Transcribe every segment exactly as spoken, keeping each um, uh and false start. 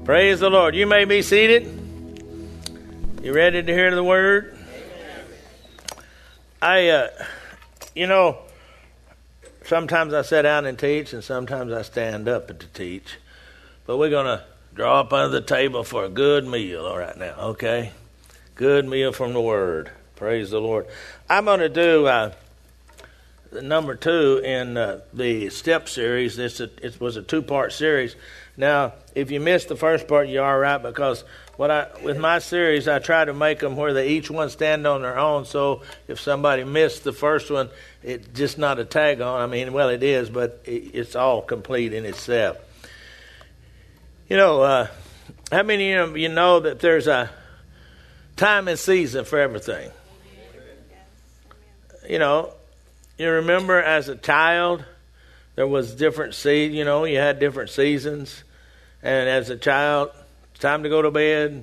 Praise the Lord. You may be seated. You ready to hear the word? I, uh, you know, sometimes I sit down and teach, and sometimes I stand up to teach. But we're going to draw up under the table for a good meal all right now, okay? Good meal from the word. Praise the Lord. I'm going to do uh, the number two in uh, the step series. This it was a two-part series. Now, if you missed the first part, you're all right, because what I with my series, I try to make them where they each one stand on their own. So if somebody missed the first one, it's just not a tag on. I mean, well, it is, but it, it's all complete in itself. You know, uh, how many of you know that there's a time and season for everything? You know, you remember as a child, there was different seed. You know, you had different seasons. And as a child, it's time to go to bed.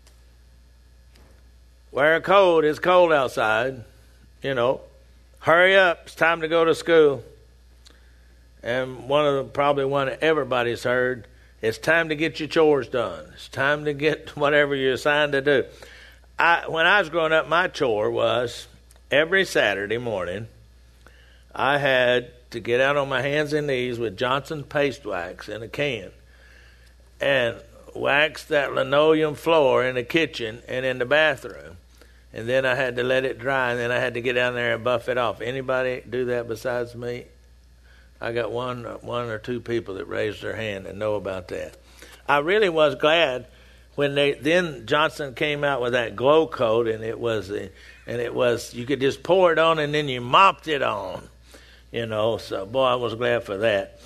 Wear a coat. It's cold outside. You know, hurry up. It's time to go to school. And one of the, probably one that everybody's heard, it's time to get your chores done. It's time to get whatever you're assigned to do. I, when I was growing up, my chore was every Saturday morning, I had to get out on my hands and knees with Johnson paste wax in a can and wax that linoleum floor in the kitchen and in the bathroom. And then I had to let it dry, and then I had to get down there and buff it off. Anybody do that besides me? I got one, one or two people that raised their hand and know about that. I really was glad when they then Johnson came out with that glow coat, and it was and it was you could just pour it on and then you mopped it on. You know, so boy, I was glad for that.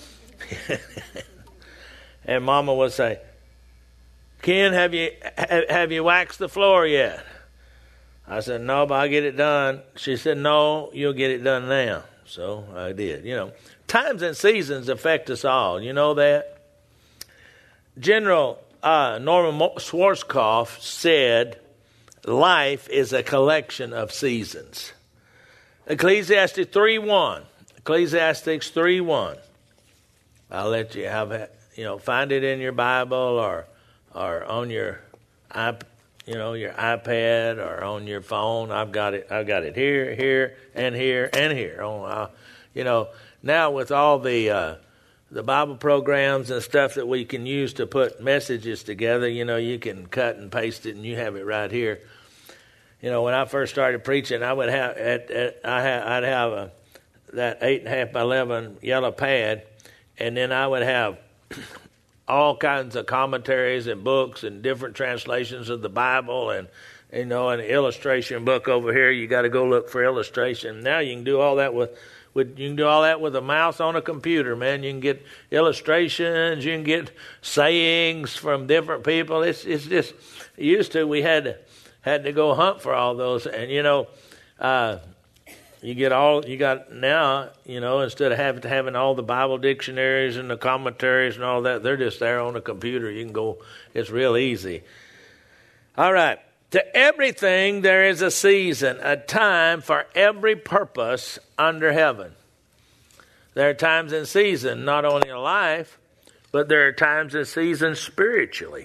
And Mama would say, "Ken, have you have you waxed the floor yet?" I said, "No, but I'll get it done." She said, "No, you'll get it done now." So I did. You know, times and seasons affect us all. You know that. General uh, Norman Schwarzkopf said, "Life is a collection of seasons." Ecclesiastes three one. Ecclesiastes three one. I'll let you have it, you know, find it in your Bible or or on your iP, you know, your iPad or on your phone. I've got it. I've got it here, here, and here, and here. Oh, uh, you know, now with all the uh, the Bible programs and stuff that we can use to put messages together, you know, you can cut and paste it, and you have it right here. You know, when I first started preaching, I would have at, at, I ha, I'd have a that eight and a half by eleven yellow pad, and then I would have all kinds of commentaries and books and different translations of the Bible, and you know, an illustration book over here. You got to go look for illustration. Now you can do all that with, with you can do all that with a mouse on a computer, man. You can get illustrations, you can get sayings from different people. It's it's just used to we had to, had to go hunt for all those, and you know. Uh, You get all you got now, you know, instead of having having all the Bible dictionaries and the commentaries and all that, they're just there on the computer. You can go, it's real easy. All right. To everything there is a season, a time for every purpose under heaven. There are times and seasons, not only in life, but there are times and seasons spiritually.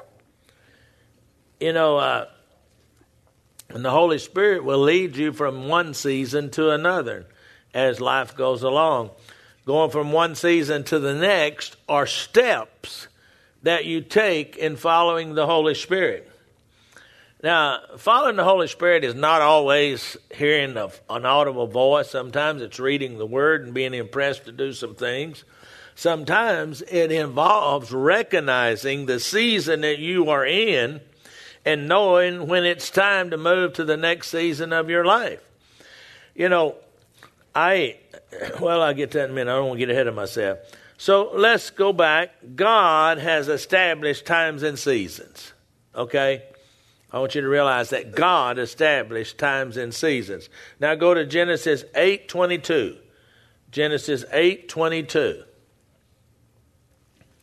You know, uh, and the Holy Spirit will lead you from one season to another as life goes along. Going from one season to the next are steps that you take in following the Holy Spirit. Now, following the Holy Spirit is not always hearing an audible voice. Sometimes it's reading the Word and being impressed to do some things. Sometimes it involves recognizing the season that you are in and knowing when it's time to move to the next season of your life. You know, I, well, I'll get to that in a minute. I don't want to get ahead of myself. So let's go back. God has established times and seasons, okay? I want you to realize that God established times and seasons. Now go to Genesis eight twenty-two. Genesis eight twenty-two.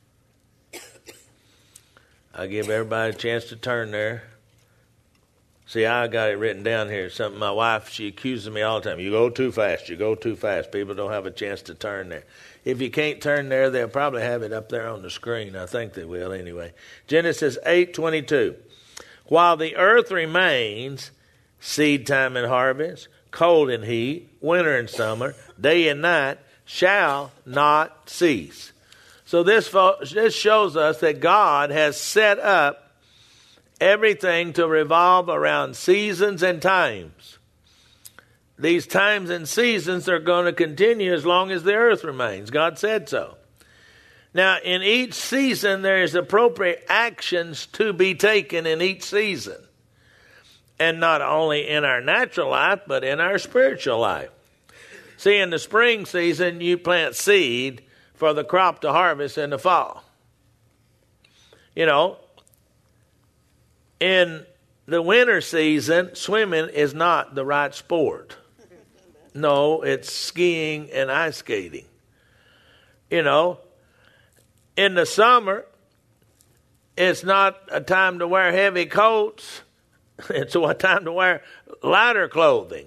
I'll give everybody a chance to turn there. See, I got it written down here. Something my wife, she accuses me all the time. You go too fast. You go too fast. People don't have a chance to turn there. If you can't turn there, they'll probably have it up there on the screen. I think they will anyway. Genesis eight twenty-two. While the earth remains, seed time and harvest, cold and heat, winter and summer, day and night, shall not cease. So this, this shows us that God has set up everything to revolve around seasons and times. These times and seasons are going to continue as long as the earth remains. God said so. Now, in each season, there is appropriate actions to be taken in each season. And not only in our natural life, but in our spiritual life. See, in the spring season, you plant seed for the crop to harvest in the fall. You know, in the winter season, swimming is not the right sport. No, it's skiing and ice skating. You know, in the summer, it's not a time to wear heavy coats. It's a time to wear lighter clothing.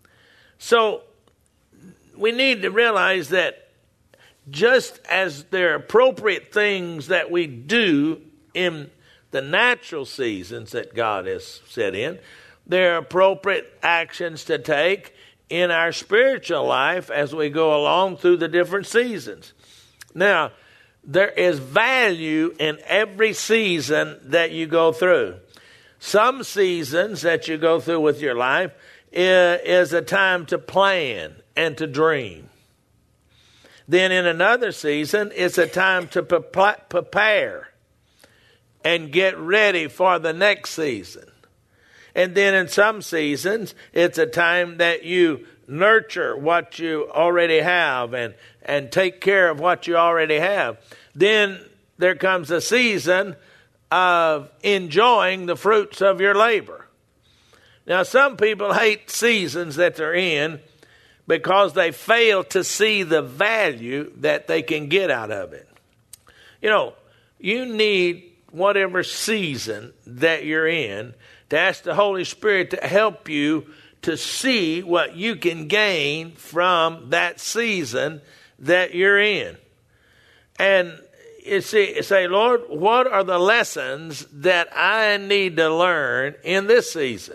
So we need to realize that just as there are appropriate things that we do in the natural seasons that God has set in, there are appropriate actions to take in our spiritual life as we go along through the different seasons. Now, there is value in every season that you go through. Some seasons that you go through with your life is a time to plan and to dream. Then in another season, it's a time to prepare and get ready for the next season. And then in some seasons, it's a time that you nurture what you already have and, and take care of what you already have. Then there comes a season of enjoying the fruits of your labor. Now, some people hate seasons that they're in because they fail to see the value that they can get out of it. You know, you need whatever season that you're in to ask the Holy Spirit to help you to see what you can gain from that season that you're in. And you see, say, Lord, what are the lessons that I need to learn in this season?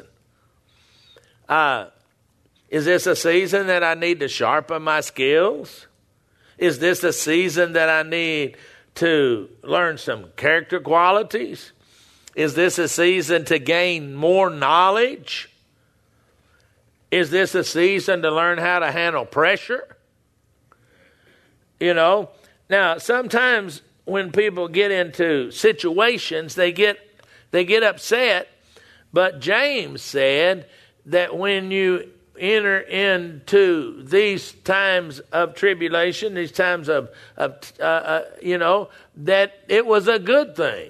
Uh, is this a season that I need to sharpen my skills? Is this a season that I need to learn some character qualities? Is this a season to gain more knowledge? Is this a season to learn how to handle pressure? You know, now sometimes when people get into situations, they get they get upset. But James said that when you enter into these times of tribulation, these times of, of uh, uh, you know, that it was a good thing.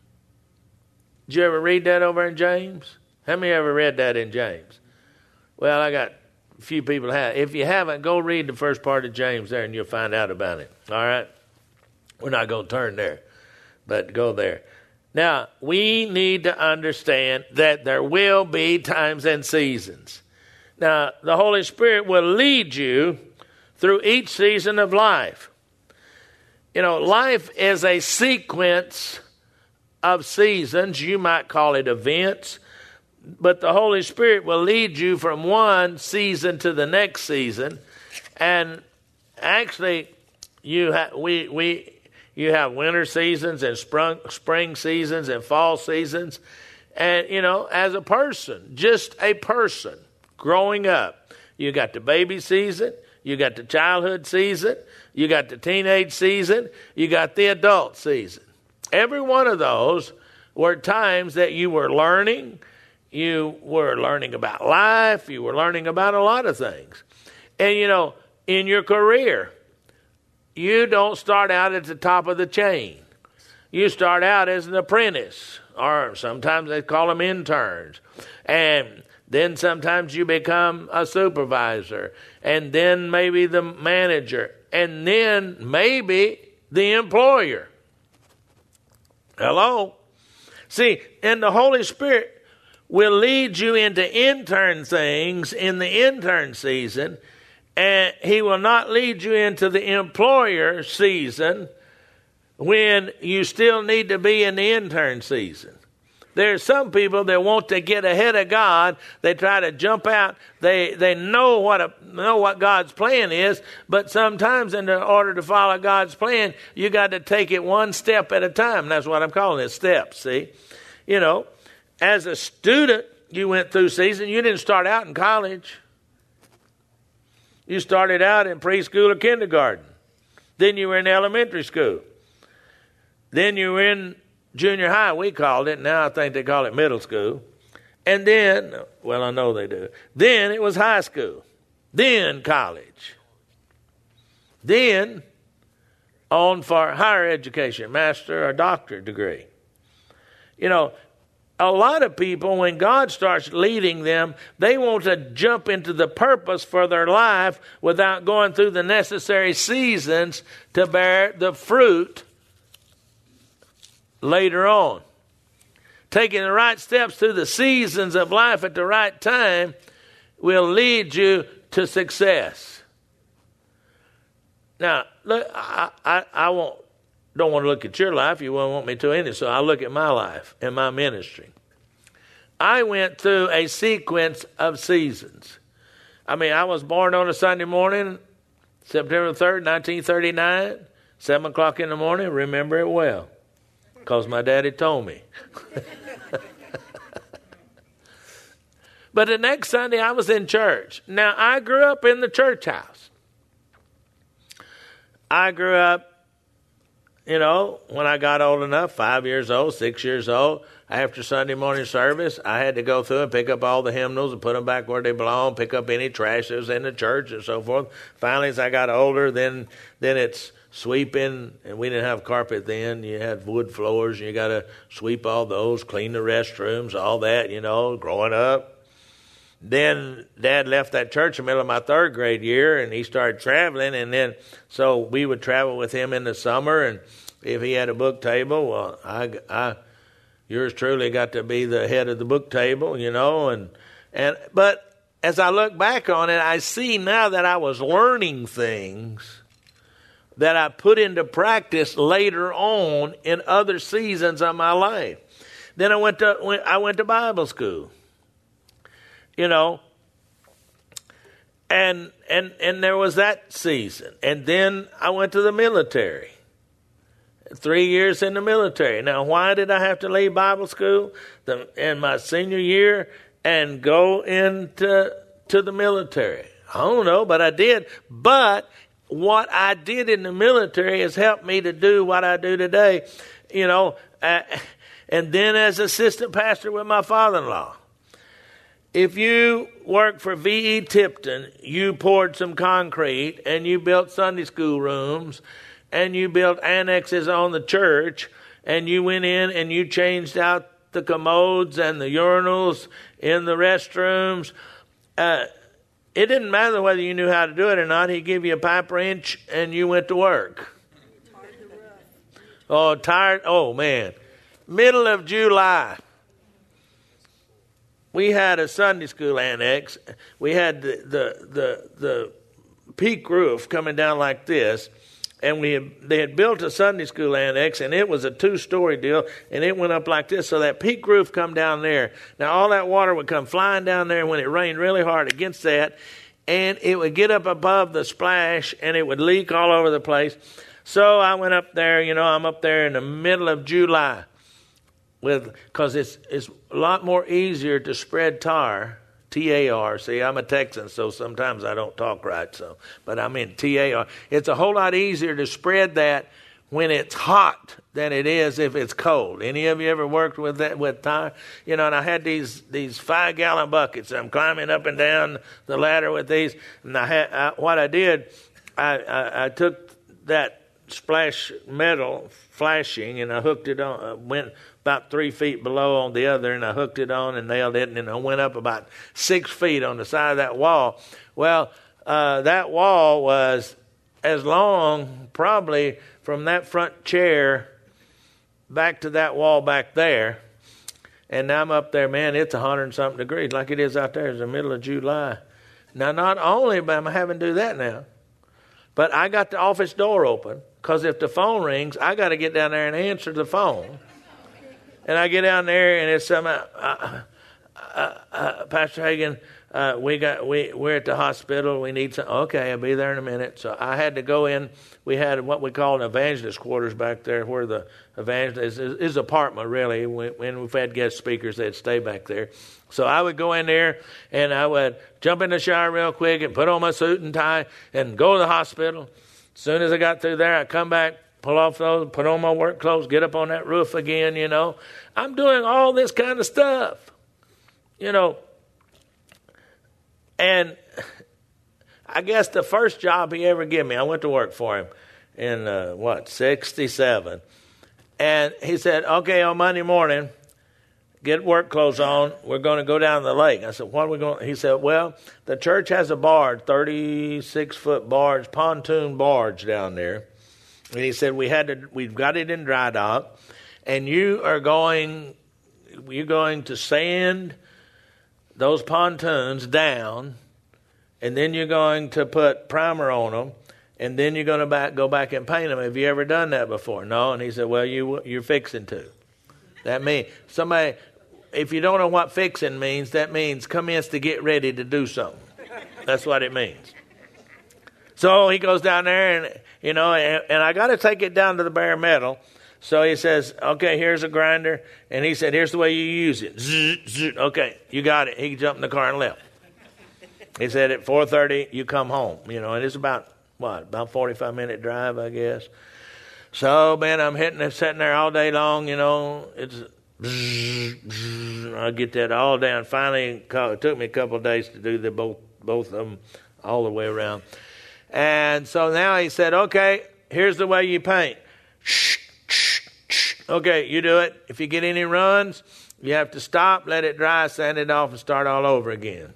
Did you ever read that over in James? How many ever read that in James? Well, I got a few people have. If you haven't, go read the first part of James there and you'll find out about it. All right? We're not going to turn there, but go there. Now, we need to understand that there will be times and seasons. Now, the Holy Spirit will lead you through each season of life. You know, life is a sequence of seasons. You might call it events. But the Holy Spirit will lead you from one season to the next season. And actually, you ha- we we you have winter seasons and spring, spring seasons and fall seasons. And, you know, as a person, just a person growing up, you got the baby season, you got the childhood season, you got the teenage season, you got the adult season. Every one of those were times that you were learning. You were learning about life. You were learning about a lot of things. And, you know, in your career, you don't start out at the top of the chain. You start out as an apprentice, or sometimes they call them interns. And then sometimes you become a supervisor, and then maybe the manager, and then maybe the employer. Hello? See, and the Holy Spirit will lead you into intern things in the intern season, and he will not lead you into the employer season when you still need to be in the intern season. There are some people that want to get ahead of God. They try to jump out. They they know what a, know what God's plan is, but sometimes in order to follow God's plan, you got to take it one step at a time. That's what I'm calling it, steps, see? You know, as a student, you went through season. You didn't start out in college. You started out in preschool or kindergarten. Then you were in elementary school. Then you were in junior high, we called it. Now I think they call it middle school. And then, well, I know they do. Then it was high school. Then college. Then on for higher education, master or doctorate degree. You know, a lot of people, when God starts leading them, they want to jump into the purpose for their life without going through the necessary seasons to bear the fruit later on. Taking the right steps through the seasons of life at the right time will lead you to success. Now, look, I, I, I won't, don't want to look at your life. You won't want me to either, so I look at my life and my ministry. I went through a sequence of seasons. I mean, I was born on a Sunday morning, September third, nineteen thirty-nine, seven o'clock in the morning. Remember it well, because my daddy told me. But the next Sunday, I was in church. Now, I grew up in the church house. I grew up, you know, when I got old enough, five years old, six years old, after Sunday morning service, I had to go through and pick up all the hymnals and put them back where they belong, pick up any trash that was in the church and so forth. Finally, as I got older, then then it's sweeping, and we didn't have carpet then. You had wood floors, and you got to sweep all those, clean the restrooms, all that, you know, growing up. Then Dad left that church in the middle of my third grade year, and he started traveling, and then so we would travel with him in the summer, and if he had a book table, well, I, I, yours truly got to be the head of the book table, you know, and and but as I look back on it, I see now that I was learning things that I put into practice later on in other seasons of my life. Then I went to I went to Bible school. You know, and and and there was that season. And then I went to the military. Three years in the military. Now, why did I have to leave Bible school the, in my senior year and go into to the military? I don't know, but I did. But what I did in the military has helped me to do what I do today. You know, uh, and then as assistant pastor with my father-in-law. If you worked for V E Tipton, you poured some concrete and you built Sunday school rooms and you built annexes on the church and you went in and you changed out the commodes and the urinals in the restrooms. Uh, it didn't matter whether you knew how to do it or not. He'd give you a pipe wrench and you went to work. Oh, tired. Oh, man. Middle of July. We had a Sunday school annex. We had the, the the the peak roof coming down like this, and we had, they had built a Sunday school annex, and it was a two-story deal, and it went up like this, so that peak roof come down there. Now, all that water would come flying down there when it rained really hard against that, and it would get up above the splash, and it would leak all over the place. So I went up there, you know, I'm up there in the middle of July. With because it's it's a lot more easier to spread tar, T A R. See, I'm a Texan, so sometimes I don't talk right. So, but I mean T A R. It's a whole lot easier to spread that when it's hot than it is if it's cold. Any of you ever worked with that with tar? You know, and I had these these five gallon buckets. I'm climbing up and down the ladder with these, and I had I, what I did, I, I I took that splash metal flashing and I hooked it on. Uh, went. About three feet below on the other, and I hooked it on and nailed it, and then I went up about six feet on the side of that wall. Well, uh, that wall was as long, probably from that front chair back to that wall back there, And now I'm up there, man, it's a hundred and something degrees, like it is out there. It's the middle of July. Now, not only am I having to do that now, but I got the office door open, because if the phone rings, I got to get down there and answer the phone. And I get down there, and it's some, uh, uh, uh, uh, Pastor Hagin, uh, we got we we're at the hospital. We need some. Okay, I'll be there in a minute. So I had to go in. We had what we call an evangelist quarters back there, where the evangelist is his apartment. Really, when, when we've had guest speakers, they'd stay back there. So I would go in there, and I would jump in the shower real quick and put on my suit and tie and go to the hospital. As soon as I got through there, I'd come back, pull off those, put on my work clothes, get up on that roof again, you know. I'm doing all this kind of stuff, you know. And I guess the first job he ever gave me, I went to work for him in, uh, what, sixty-seven. And he said, okay, on Monday morning, get work clothes on. We're going to go down to the lake. I said, what are we going? He said, well, the church has a barge, thirty-six foot barge, pontoon barge down there. And he said, we had to, we've got it in dry dock, and you are going, you're going to sand those pontoons down, and then you're going to put primer on them, and then you're going to back, go back and paint them. Have you ever done that before? No. And he said, well, you, you're fixing to. That means somebody, if you don't know what fixing means, that means commence to get ready to do something. That's what it means. So he goes down there, and you know, and, and I got to take it down to the bare metal. So he says, okay, here's a grinder. And he said, here's the way you use it. Zzz, zzz. Okay, you got it. He jumped in the car and left. He said at four thirty, you come home. You know, and it's about, what, about forty-five minute drive, I guess. So, man, I'm hitting it, sitting there all day long, you know. It's, bzz, bzz, I get that all down. Finally, it took me a couple of days to do the both, both of them all the way around. And so now he said, okay, here's the way you paint. Okay, you do it. If you get any runs, you have to stop, let it dry, sand it off, and start all over again.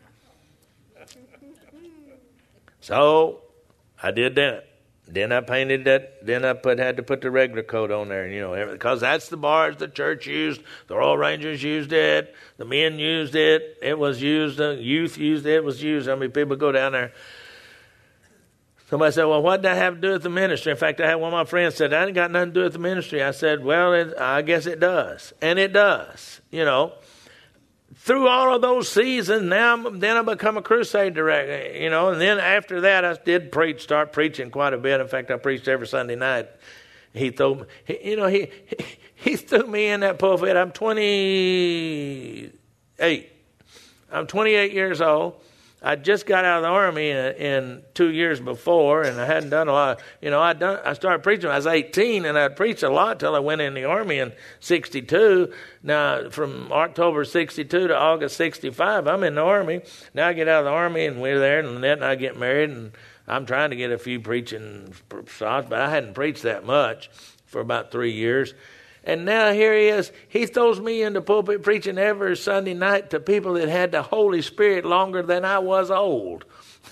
So I did that. Then I painted that. Then I put had to put the regular coat on there, you know, because that's the barge the church used. The Royal Rangers used it. The men used it. It was used. The youth used it. It was used. I mean, people go down there. Somebody said, well, what did that have to do with the ministry? In fact, I had one of my friends said, that ain't got nothing to do with the ministry. I said, well, it, I guess it does. And it does, you know. Through all of those seasons, now then I become a crusade director, you know. And then after that, I did preach, start preaching quite a bit. In fact, I preached every Sunday night. He threw me, he, you know, he, he he threw me in that pulpit. I'm twenty-eight. I'm twenty-eight years old. I just got out of the Army in, in two years before, and I hadn't done a lot. You know, I done. I started preaching when I was eighteen, and I'd preached a lot till I went in the Army in sixty-two. Now, from October sixty-two to August sixty-five, I'm in the Army. Now I get out of the Army, and we're there, and then I get married, and I'm trying to get a few preaching spots, but I hadn't preached that much for about three years. And now here he is. He throws me in the pulpit preaching every Sunday night to people that had the Holy Spirit longer than I was old.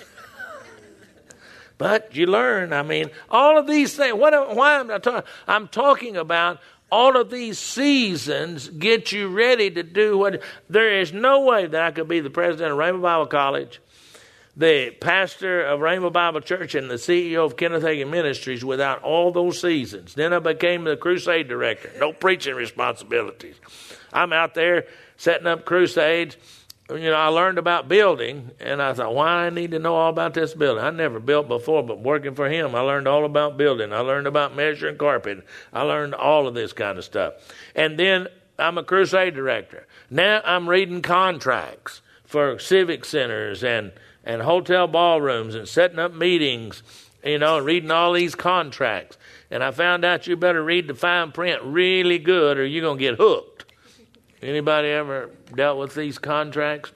But you learn. I mean, all of these things. What? Why am I talking? I'm talking about all of these seasons get you ready to do what. There is no way that I could be the president of Rainbow Bible College, the pastor of Rainbow Bible Church, and the C E O of Kenneth Hagin Ministries without all those seasons. Then I became the crusade director. No preaching responsibilities. I'm out there setting up crusades. You know, I learned about building, and I thought, why I need to know all about this building? I never built before, but working for him, I learned all about building. I learned about measuring carpet. I learned all of this kind of stuff. And then I'm a crusade director. Now I'm reading contracts for civic centers and and hotel ballrooms and setting up meetings, you know, and reading all these contracts. And I found out you better read the fine print really good or you're going to get hooked. Anybody ever dealt with these contracts?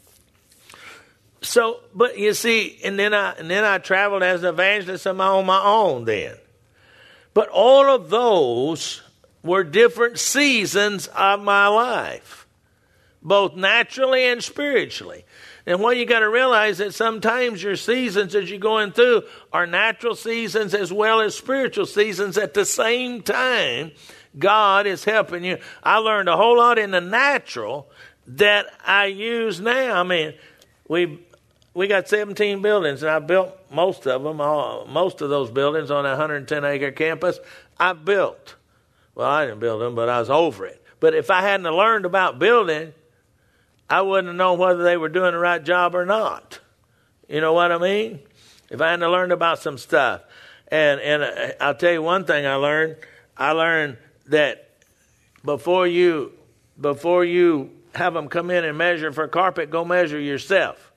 So, but you see, and then I and then I traveled as an evangelist on my own then. But all of those were different seasons of my life, both naturally and spiritually. And what you got to realize that sometimes your seasons as you're going through are natural seasons as well as spiritual seasons at the same time. God is helping you. I learned a whole lot in the natural that I use now. I mean, we we got seventeen buildings, and I built most of them, all, most of those buildings on a one hundred ten acre campus. I built. Well, I didn't build them, but I was over it. But if I hadn't learned about building, I wouldn't have known whether they were doing the right job or not. You know what I mean? If I hadn't learned about some stuff. And and I'll tell you one thing I learned. I learned that before you before you have them come in and measure for carpet, go measure yourself.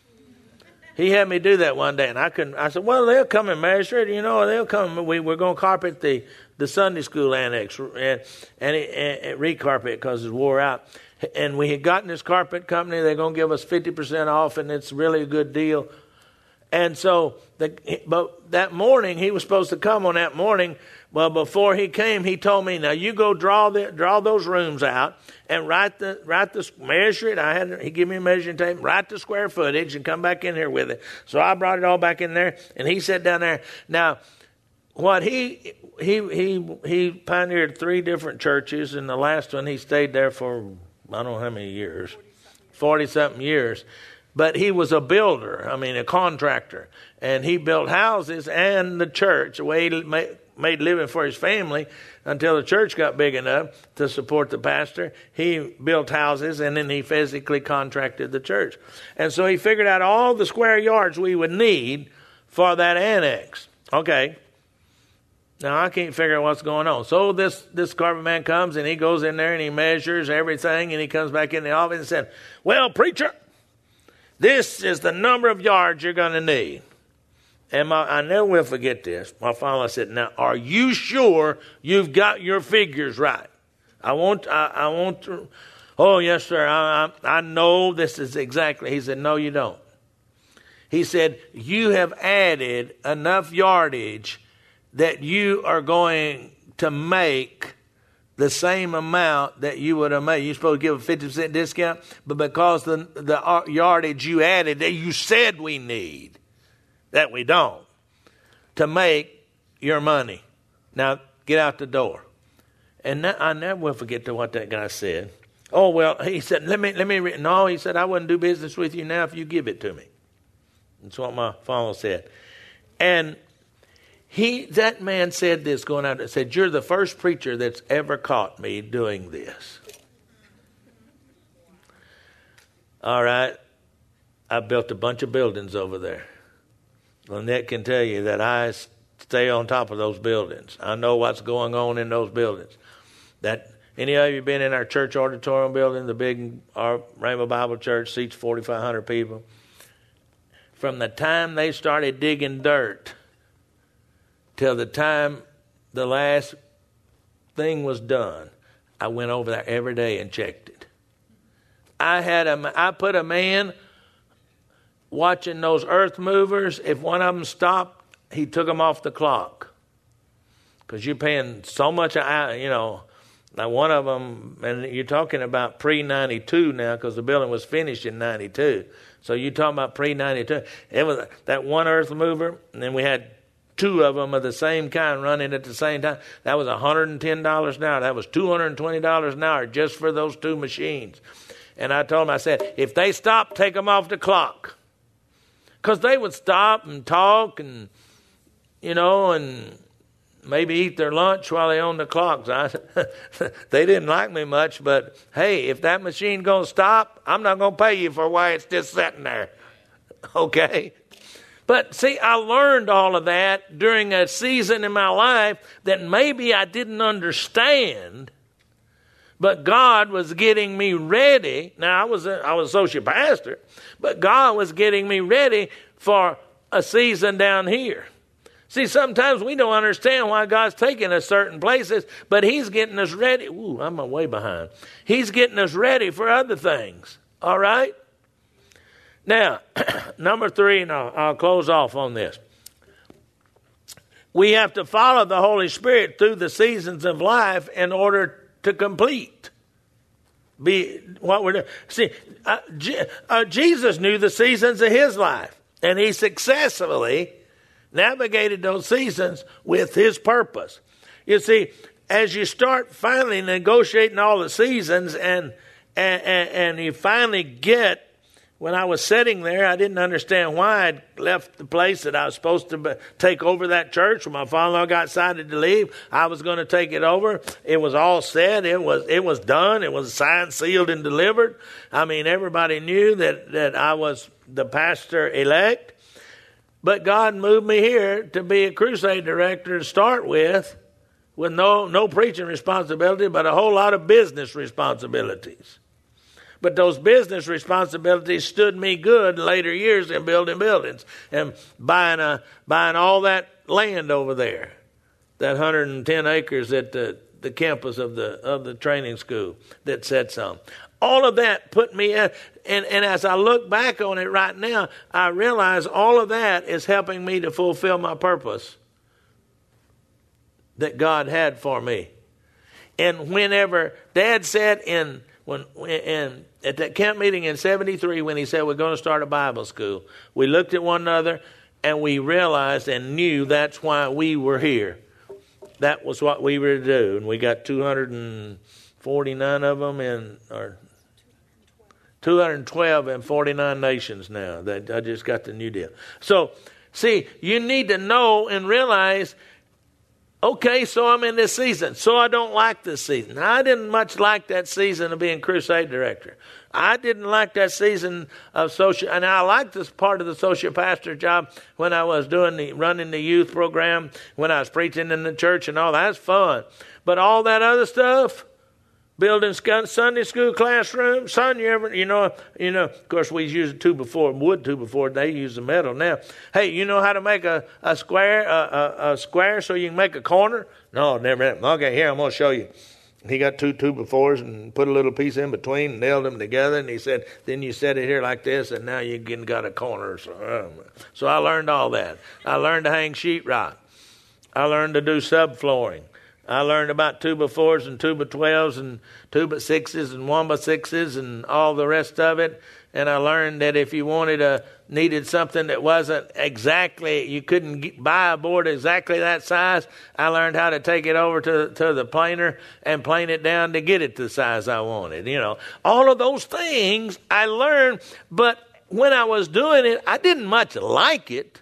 He had me do that one day, and I couldn't. I said, "Well, they'll come and measure it, you know. They'll come. We we're going to carpet the, the Sunday school annex and and, it, and recarpet it because it's wore out. And we had gotten this carpet company. They're going to give us fifty percent off, and it's really a good deal. And so, the, but that morning he was supposed to come on that morning. Well, before he came, he told me, "Now you go draw the draw those rooms out and write the write the measure it." I had he gave me a measuring tape, write the square footage, and come back in here with it. So I brought it all back in there, and he sat down there. Now, what he he he he pioneered three different churches, and the last one he stayed there for I don't know how many years, forty something years. But he was a builder. I mean, a contractor, and he built houses and the church. The way he made. made living for his family until the church got big enough to support the pastor. He built houses, and then he physically contracted the church. And so he figured out all the square yards we would need for that annex. Okay. Now, I can't figure out what's going on. So this, this carpet man comes, and he goes in there, and he measures everything, and he comes back in the office and said, "Well, preacher, this is the number of yards you're going to need." And my, I never will forget this. My father said, "Now, are you sure you've got your figures right?" I want, I, I want to, "Oh, yes, sir. I, I, I know this is exactly." He said, "No, you don't." He said, "You have added enough yardage that you are going to make the same amount that you would have made. You're supposed to give a fifty percent discount, but because the, the yardage you added that you said we need, that we don't, to make your money. Now, get out the door." And that, I never will forget to what that guy said. "Oh, well," he said, let me, let me, re-. no, he said, "I wouldn't do business with you now if you give it to me." That's what my father said. And he, that man said this going out and said, "You're the first preacher that's ever caught me doing this." All right. I built a bunch of buildings over there. Lynette can tell you that I stay on top of those buildings. I know what's going on in those buildings. That any of you been in our church auditorium building, the big our Rainbow Bible Church, seats forty-five hundred people? From the time they started digging dirt till the time the last thing was done, I went over there every day and checked it. I had a, I put a man watching those earth movers. If one of them stopped, he took them off the clock. Because you're paying so much, you know. Now one of them, and you're talking about pre ninety-two now, because the building was finished in ninety-two. So you're talking about pre ninety-two. It was that one earth mover, and then we had two of them of the same kind running at the same time. That was one hundred ten dollars an hour. That was two hundred twenty dollars an hour just for those two machines. And I told them, I said, if they stop, take them off the clock. Because they would stop and talk and, you know, and maybe eat their lunch while they owned the clocks. I, they didn't like me much, but hey, if that machine going to stop, I'm not going to pay you for why it's just sitting there. Okay? But see, I learned all of that during a season in my life that maybe I didn't understand, but God was getting me ready. Now, I was a, I was associate pastor, but God was getting me ready for a season down here. See, sometimes we don't understand why God's taking us certain places, but he's getting us ready. Ooh, I'm way behind. He's getting us ready for other things. All right? Now, number three, and I'll, I'll close off on this. We have to follow the Holy Spirit through the seasons of life in order to complete be what we're doing. See, uh, G- uh, Jesus knew the seasons of his life, and he successfully navigated those seasons with his purpose. You see, as you start finally negotiating all the seasons and, and, and, and you finally get, when I was sitting there, I didn't understand why I'd left the place that I was supposed to be, take over that church. When my father-in-law got decided to leave, I was going to take it over. It was all said. It was it was done. It was signed, sealed, and delivered. I mean, everybody knew that, that I was the pastor-elect. But God moved me here to be a crusade director to start with, with no, no preaching responsibility, but a whole lot of business responsibilities. But those business responsibilities stood me good in later years in building buildings and buying a, buying all that land over there, that one hundred ten acres at the, the campus of the of the training school that said some. All of that put me in, and, and as I look back on it right now, I realize all of that is helping me to fulfill my purpose that God had for me. And whenever Dad said in when in at that camp meeting in seventy-three, when he said we're going to start a Bible school, we looked at one another and we realized and knew that's why we were here. That was what we were to do, and we got two hundred forty-nine of them in, or two hundred twelve in forty-nine nations now. That I just got the new deal. So, see, you need to know and realize, okay, so I'm in this season. So I don't like this season. Now, I didn't much like that season of being crusade director. I didn't like that season of social, and I liked this part of the social pastor job when I was doing the running the youth program, when I was preaching in the church and all. That's fun. But all that other stuff, building Sunday school classrooms, son, you ever, you know, you know, of course we used a two before, wood two before, they use the metal now. Hey, you know how to make a, a square, a, a, a square so you can make a corner? No, never. Okay, here, I'm going to show you. He got two two befores and put a little piece in between and nailed them together. And he said, then you set it here like this, and now you got a corner. So, um, so I learned all that. I learned to hang sheetrock. I learned to do subflooring. I learned about two by fours and two by twelves and two by sixes and one by sixes and all the rest of it. And I learned that if you wanted a needed something that wasn't exactly, you couldn't get, buy a board exactly that size, I learned how to take it over to to the planer and plane it down to get it to the size I wanted. You know, all of those things I learned, but when I was doing it, I didn't much like it.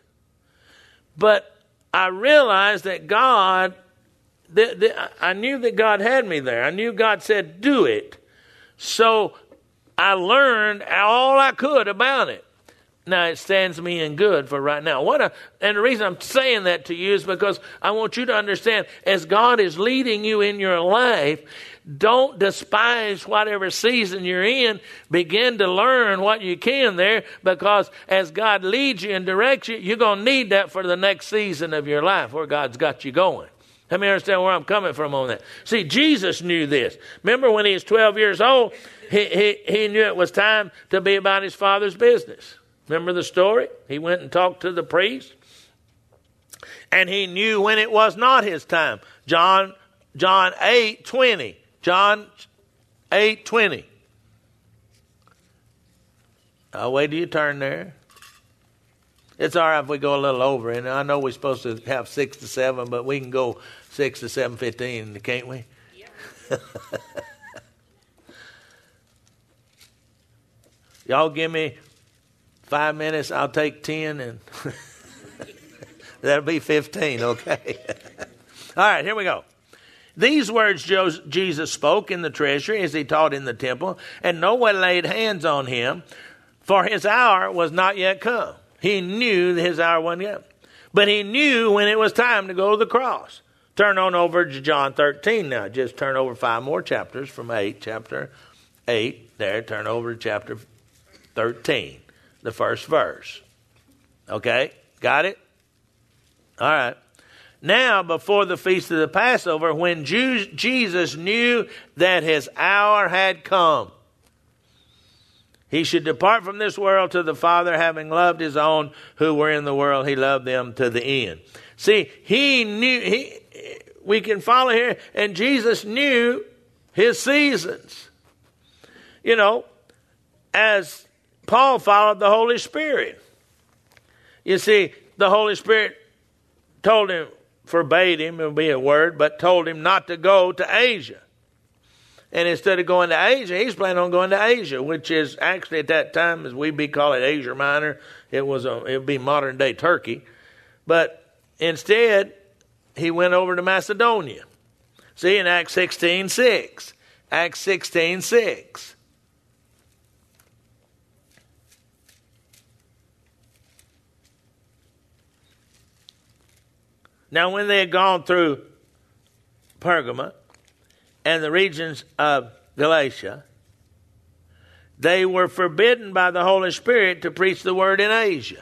But I realized that God. The, the, I knew that God had me there. I knew God said, do it. So I learned all I could about it. Now, it stands me in good for right now. What a, and the reason I'm saying that to you is because I want you to understand, as God is leading you in your life, don't despise whatever season you're in. Begin to learn what you can there, because as God leads you and directs you, you're going to need that for the next season of your life where God's got you going. Let me understand where I'm coming from on that. See, Jesus knew this. Remember when he was twelve years old, he, he, he knew it was time to be about his Father's business. Remember the story? He went and talked to the priest, and he knew when it was not his time. John, John eight twenty. John eight twenty. I'll wait till you turn there. It's all right if we go a little over, and I know we're supposed to have six to seven, but we can go six to seven fifteen, can't we? Yeah. Y'all give me five minutes, I'll take ten, and that'll be fifteen, okay? All right, here we go. These words Jesus spoke in the treasury as he taught in the temple, and no one laid hands on him, for his hour was not yet come. He knew his hour wasn't yet. But he knew when it was time to go to the cross. Turn on over to John thirteen now. Just turn over five more chapters from eight, chapter eight. There, turn over to chapter thirteen, the first verse. Okay, got it? All right. Now, before the feast of the Passover, when Jews, Jesus knew that his hour had come, he should depart from this world to the Father, having loved his own who were in the world. He loved them to the end. See, he knew, he, we can follow here, and Jesus knew his seasons. You know, as Paul followed the Holy Spirit. You see, the Holy Spirit told him, forbade him, it would be a word, but told him not to go to Asia. And instead of going to Asia, he's planning on going to Asia, which is actually at that time, as we be call it Asia Minor, it was a, it would be modern day Turkey. But instead, he went over to Macedonia. See, in Acts sixteen six. Acts sixteen six. Now, when they had gone through Pergama and the regions of Galatia, they were forbidden by the Holy Spirit to preach the word in Asia.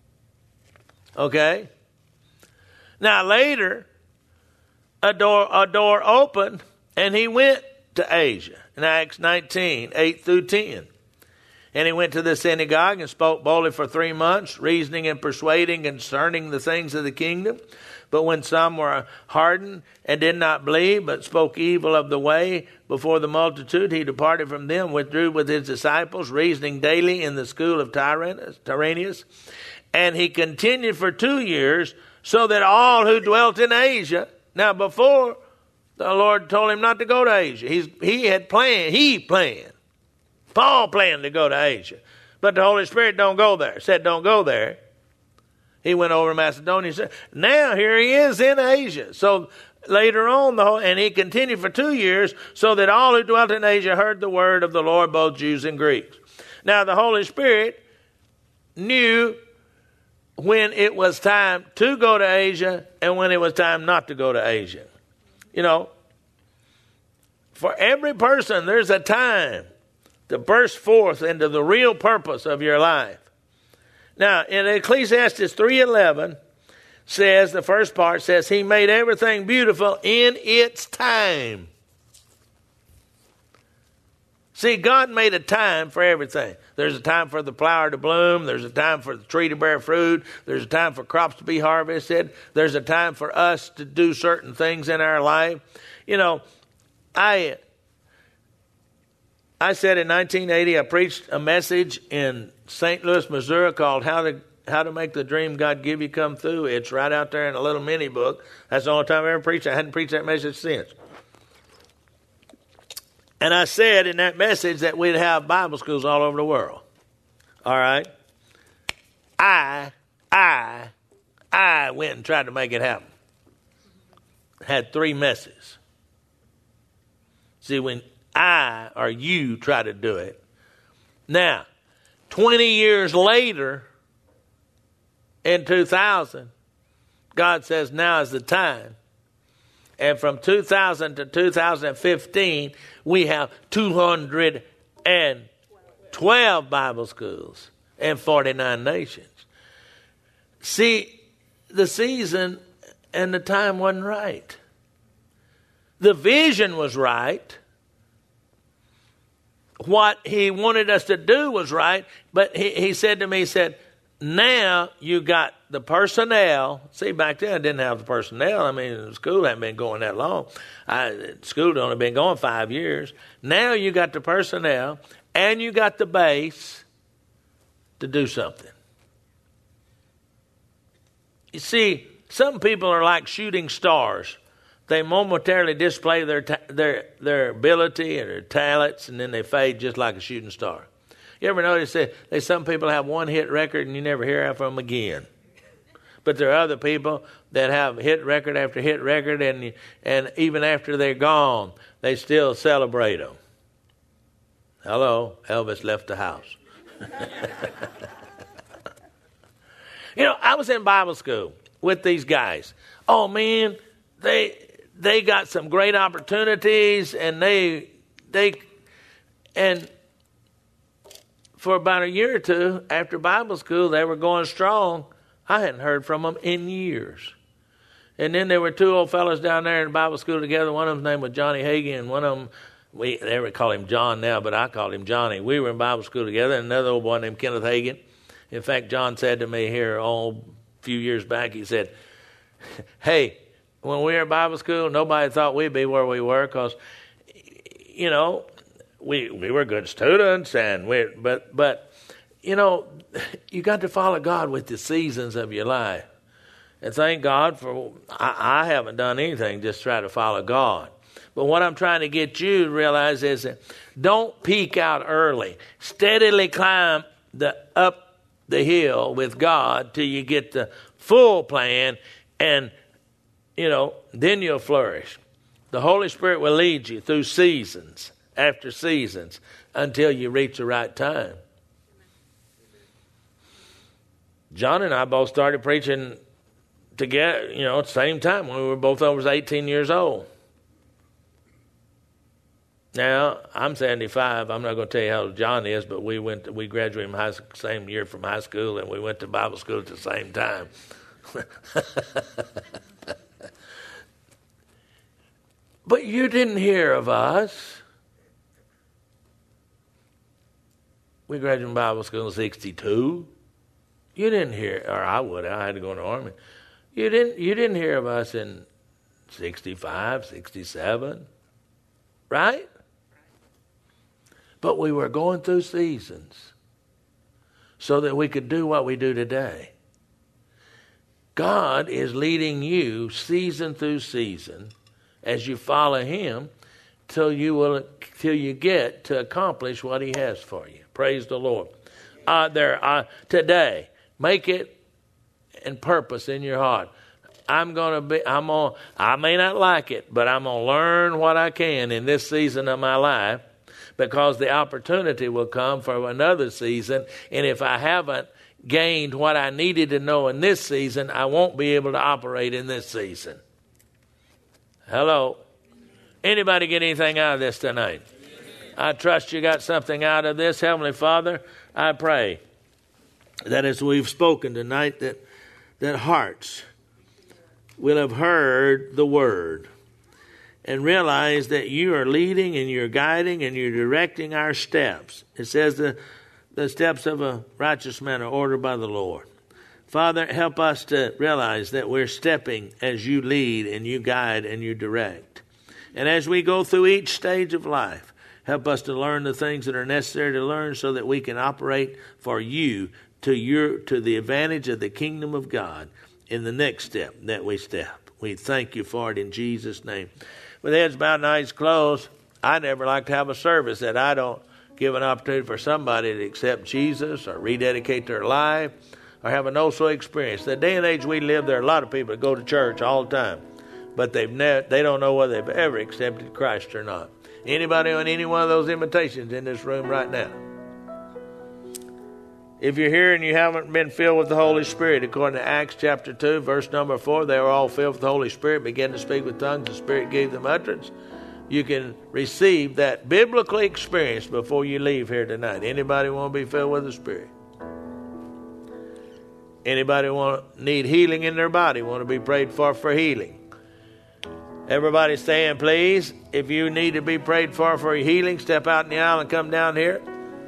Okay? Now, later, a door, a door opened, and he went to Asia in Acts nineteen, eight through ten. And he went to the synagogue and spoke boldly for three months, reasoning and persuading concerning the things of the kingdom. But when some were hardened and did not believe, but spoke evil of the way before the multitude, he departed from them, withdrew with his disciples, reasoning daily in the school of Tyrannus. Tyrannus. And he continued for two years, so that all who dwelt in Asia. Now, before, the Lord told him not to go to Asia. He's, he had planned, he planned. Paul planned to go to Asia. But the Holy Spirit don't go there, said don't go there. He went over to Macedonia. Now here he is in Asia. So later on, the whole, and he continued for two years, so that all who dwelt in Asia heard the word of the Lord, both Jews and Greeks. Now the Holy Spirit knew when it was time to go to Asia and when it was time not to go to Asia. You know, for every person, there's a time to burst forth into the real purpose of your life. Now, in Ecclesiastes three eleven says, the first part says, he made everything beautiful in its time. See, God made a time for everything. There's a time for the flower to bloom. There's a time for the tree to bear fruit. There's a time for crops to be harvested. There's a time for us to do certain things in our life. You know, I... I said in nineteen eighty, I preached a message in Saint Louis, Missouri called How to How to Make the Dream God Give You Come Through. It's right out there in a little mini book. That's the only time I ever preached. I hadn't preached that message since. And I said in that message that we'd have Bible schools all over the world. All right? I, I, I went and tried to make it happen. Had three messages. See, when I or you try to do it. Now, twenty years later, in two thousand, God says now is the time. And from two thousand to two thousand fifteen, we have two hundred twelve Bible schools in forty-nine nations. See, the season and the time wasn't right. The vision was right. What he wanted us to do was right, but he, he said to me, he said, now you got the personnel. See, back then I didn't have the personnel. I mean, school hadn't been going that long. I, school had only been going five years. Now you got the personnel and you got the base to do something. You see, some people are like shooting stars. They momentarily display their ta- their their ability and their talents, and then they fade just like a shooting star. You ever notice that that some people have one hit record and you never hear from them again? But there are other people that have hit record after hit record, and and even after they're gone, they still celebrate them. Hello, Elvis left the house. You know, I was in Bible school with these guys. Oh man, they. They got some great opportunities, and they, they, and for about a year or two after Bible school, they were going strong. I hadn't heard from them in years. And then there were two old fellows down there in Bible school together. One of them's name was Johnny Hagin, and one of them, we they would call him John now, but I called him Johnny. We were in Bible school together, and another old boy named Kenneth Hagin. In fact, John said to me here oh, a few years back, he said, hey, when we were in Bible school, nobody thought we'd be where we were because, you know, we we were good students, and we but but you know, you got to follow God with the seasons of your life. And thank God for, I, I haven't done anything, just try to follow God. But what I'm trying to get you to realize is that don't peak out early. Steadily climb the up the hill with God till you get the full plan, and, you know, then you'll flourish. The Holy Spirit will lead you through seasons after seasons until you reach the right time. John and I both started preaching together, you know, at the same time when we were both over eighteen years old. Now, I'm seventy-five. I'm not going to tell you how old John is, but we went. To, we graduated from high school, same year from high school, and we went to Bible school at the same time. But you didn't hear of us. We graduated from Bible school in sixty-two. You didn't hear, or I would. I had to go in the army. You didn't. You didn't hear of us in sixty-five, sixty-seven, right? But we were going through seasons so that we could do what we do today. God is leading you season through season as you follow Him till you will till you get to accomplish what He has for you. Praise the Lord. Uh, there, uh, today, make it and purpose in your heart. I'm gonna be. I'm on. I may not like it, but I'm gonna learn what I can in this season of my life, because the opportunity will come for another season. And if I haven't gained what I needed to know in this season, I won't be able to operate in this season. Hello. Anybody get anything out of this tonight? I trust you got something out of this. Heavenly Father, I pray that as we've spoken tonight, that that hearts will have heard the word and realize that you are leading and you're guiding and you're directing our steps. It says the, the steps of a righteous man are ordered by the Lord. Father, help us to realize that we're stepping as you lead and you guide and you direct. And as we go through each stage of life, help us to learn the things that are necessary to learn so that we can operate for you to your to the advantage of the kingdom of God in the next step that we step. We thank you for it in Jesus' name. With heads bowed and eyes closed, I never like to have a service that I don't give an opportunity for somebody to accept Jesus or rededicate their life or have an also experience. The day and age we live, there are a lot of people that go to church all the time, but they've ne- they don't know whether they've ever accepted Christ or not. Anybody on any one of those invitations in this room right now? If you're here and you haven't been filled with the Holy Spirit, according to Acts chapter two, verse number four, they were all filled with the Holy Spirit, began to speak with tongues, the Spirit gave them utterance. You can receive that biblical experience before you leave here tonight. Anybody want to be filled with the Spirit? Anybody want need healing in their body, want to be prayed for for healing? Everybody stand, please. If you need to be prayed for for healing, step out in the aisle and come down here.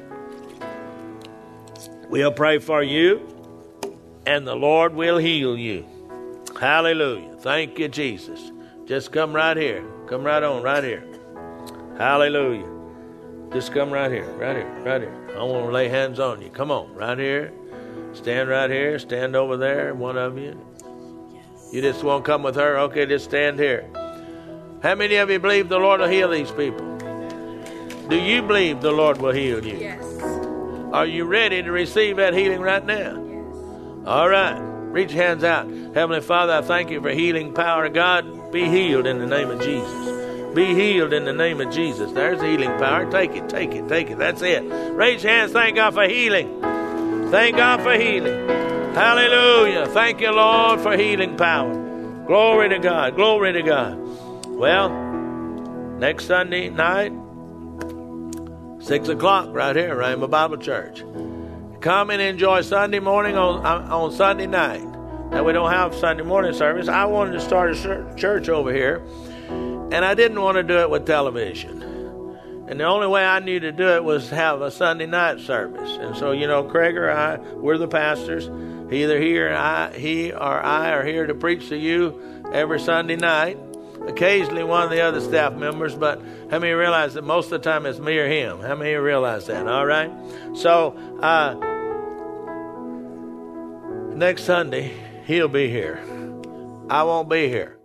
We'll pray for you, and the Lord will heal you. Hallelujah. Thank you, Jesus. Just come right here. Come right on, right here. Hallelujah. Just come right here, right here, right here. I want to lay hands on you. Come on, right here. Stand right here. Stand over there, one of you. You just won't come with her? Okay, just stand here. How many of you believe the Lord will heal these people? Do you believe the Lord will heal you? Yes. Are you ready to receive that healing right now? Yes. All right. Reach your hands out. Heavenly Father, I thank you for healing power. God, be healed in the name of Jesus. Be healed in the name of Jesus. There's healing power. Take it, take it, take it. That's it. Raise your hands. Thank God for healing. Thank God for healing. Hallelujah. Thank you, Lord, for healing power. Glory to God. Glory to God. Well, next Sunday night, six o'clock right here, Rhema Bible Church. Come and enjoy Sunday morning on, on Sunday night. Now, we don't have Sunday morning service. I wanted to start a church over here, and I didn't want to do it with television. And the only way I knew to do it was have a Sunday night service. And so, you know, Craig or I, we're the pastors. Either he or I, he or I are here to preach to you every Sunday night. Occasionally one of the other staff members, but how many realize that most of the time it's me or him? How many realize that? All right? So, uh, next Sunday, He'll be here. I won't be here.